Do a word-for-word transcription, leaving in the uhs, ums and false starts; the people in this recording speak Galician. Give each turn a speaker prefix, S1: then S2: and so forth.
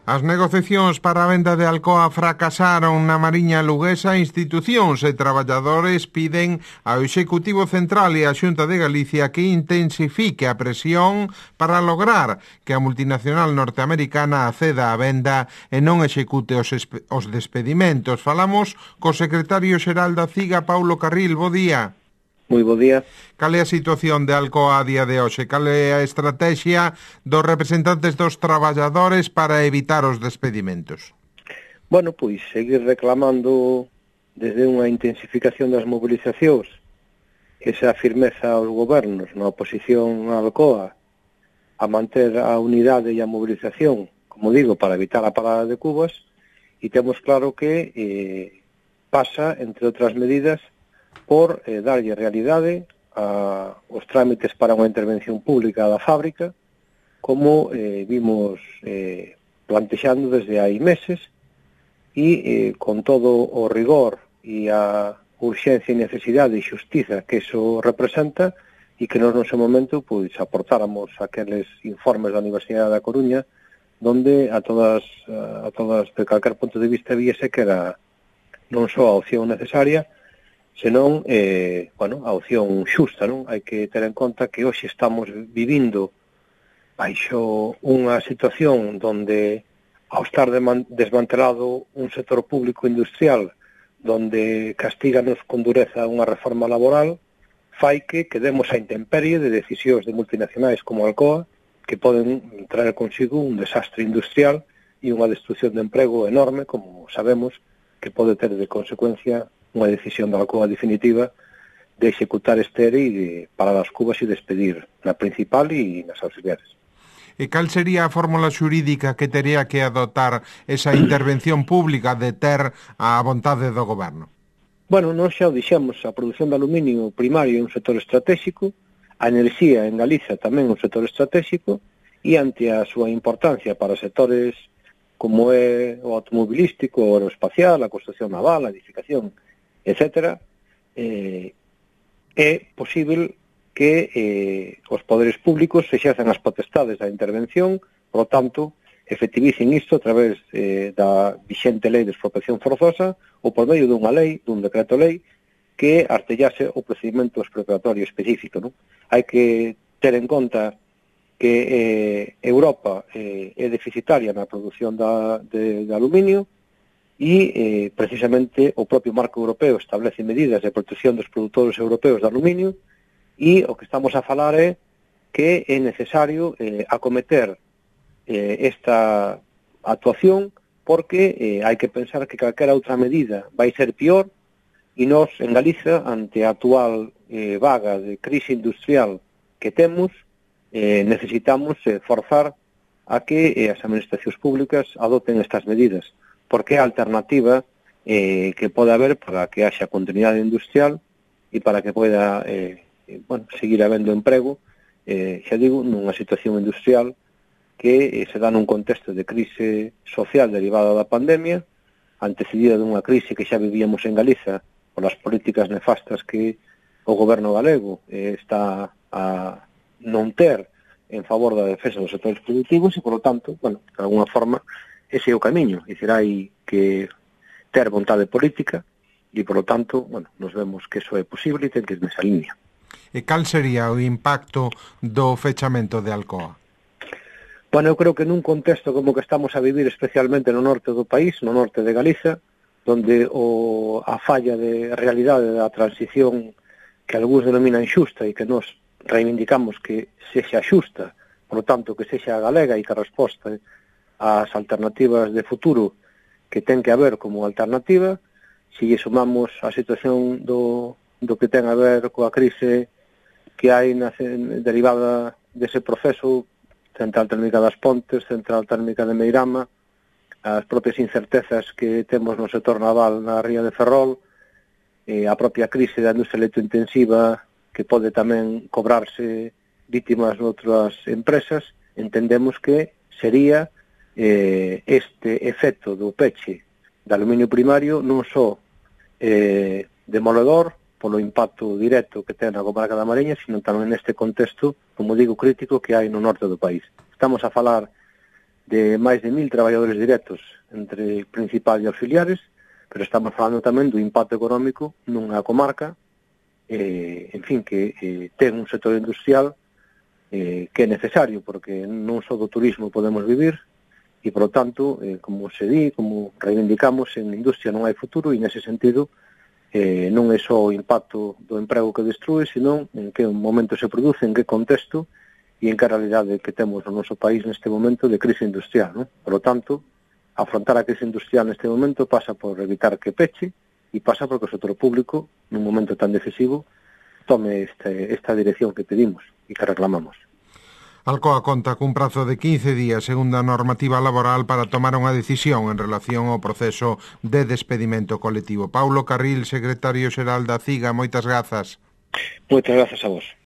S1: As negociacións para a venda de Alcoa fracasaron na Mariña luguesa. Institucións e traballadores piden ao Executivo Central e á Xunta de Galicia que intensifique a presión para lograr que a multinacional norteamericana acceda á venda e non execute os, os despedimentos. Falamos co secretario xeral da C I G A, Paulo Carril. Bo día.
S2: Moi bo día.
S1: Cal é a situación de Alcoa a día de hoxe? Cal é a estrategia dos representantes dos traballadores para evitar os despedimentos?
S2: Bueno, pois seguir reclamando desde unha intensificación das mobilizacións, esa firmeza aos gobernos na oposición a Alcoa, a manter a unidade e a mobilización, como digo, para evitar a parada de cubas, e temos claro que eh, pasa, entre outras medidas, por eh, darlle realidade a os trámites para unha intervención pública da fábrica, como eh, vimos eh, plantexando desde hai meses, e eh, con todo o rigor e a urxencia e necesidade e xustiza que iso representa, e que nos no seu momento pois aportáramos aqueles informes da Universidade da Coruña, donde a todas, a todas de calquer punto de vista viese que era non só a opción necesaria, senón, eh, bueno, a opción xusta, non? Hai que ter en conta que hoxe estamos vivindo baixo unha situación donde, ao estar desmantelado un sector público industrial, donde castíganos con dureza unha reforma laboral, fai que quedemos a intemperie de decisións de multinacionais como Alcoa, que poden traer consigo un desastre industrial e unha destrucción de emprego enorme, como sabemos, que pode ter de consecuencia unha decisión da Alcoa definitiva de executar este E R E e de parar as cubas e despedir na principal e nas auxiliares.
S1: E cal sería a fórmula xurídica que tería que adoptar esa intervención pública de ter a vontade do goberno?
S2: Bueno, nós xa o dixemos, a produción de aluminio primario é un sector estratégico, a enerxía en Galiza tamén é un sector estratégico, e ante a súa importancia para sectores como é o automobilístico, o aeroespacial, a construcción naval, a edificación, etcétera, eh, é posible que eh, os poderes públicos exerzan as potestades da intervención, por lo tanto, efectivicen isto a través eh, da vixente lei de expropiación forzosa ou por medio dunha lei, dun decreto lei, que artellase o procedimento expropiatorio específico, non? Hai que ter en conta que eh, Europa eh, é deficitaria na produción da, de, de aluminio, e eh, precisamente o propio marco europeo establece medidas de protección dos produtores europeos de aluminio, e o que estamos a falar é que é necesario eh, acometer eh, esta actuación, porque eh, hai que pensar que calquera outra medida vai ser pior, e nós en Galiza, ante a actual eh, vaga de crise industrial que temos, eh, necesitamos eh, forzar a que eh, as administracións públicas adopten estas medidas, porque é a alternativa eh, que pode haber para que haxa continuidade industrial e para que poida eh, bueno, seguir habendo emprego, eh, xa digo, nunha situación industrial que eh, se dá nun contexto de crise social derivada da pandemia, antecedida dunha crise que xa vivíamos en Galiza por as políticas nefastas que o goberno galego eh, está a non ter en favor da defensa dos sectores productivos, e, por lo tanto, bueno, de alguna forma, ese é o camiño, e será aí que ter vontade política, e, por lo tanto, bueno, nos vemos que eso é posible e ten que ir nesa línea.
S1: E cal sería o impacto do fechamento de Alcoa?
S2: Bueno, eu creo que nun contexto como que estamos a vivir, especialmente no norte do país, no norte de Galiza, donde o, a falla de realidade da transición que algúns denominan xusta e que nos reivindicamos que sexa xusta, por lo tanto, que sexa galega e que resposta as alternativas de futuro que ten que haber como alternativa, se lle sumamos a situación do, do que ten a ver coa crise que hai na, derivada dese proceso, central térmica das Pontes, central térmica de Meirama, as propias incertezas que temos no sector naval na ría de Ferrol, eh, a propia crise da industria electrointensiva que pode tamén cobrarse vítimas noutras empresas, entendemos que sería eh, este efecto do peche de aluminio primario non só eh, demoledor polo impacto directo que ten na comarca da Mariña, sino tamén neste contexto, como digo, crítico que hai no norte do país. Estamos a falar de máis de mil traballadores directos entre principal e auxiliares, pero estamos falando tamén do impacto económico nunha comarca, eh, en fin, que eh, ten un sector industrial eh, que é necesario, porque non só do turismo podemos vivir, e, por lo tanto, eh, como se di, como reivindicamos, en industria non hai futuro, e, nese sentido, eh, non é só o impacto do emprego que destrue, senón en que momento se produce, en que contexto, e en que realidade que temos no noso país neste momento de crise industrial, non? Por lo tanto, afrontar a crise industrial neste momento pasa por evitar que peche e pasa porque o sector público, nun momento tan decisivo, tome este, esta dirección que pedimos e que reclamamos.
S1: Alcoa conta cun prazo de quince días segundo a normativa laboral para tomar unha decisión en relación ao proceso de despedimento colectivo. Paulo Carril, secretario xeral da CIGA, moitas grazas.
S2: Moitas grazas a vos.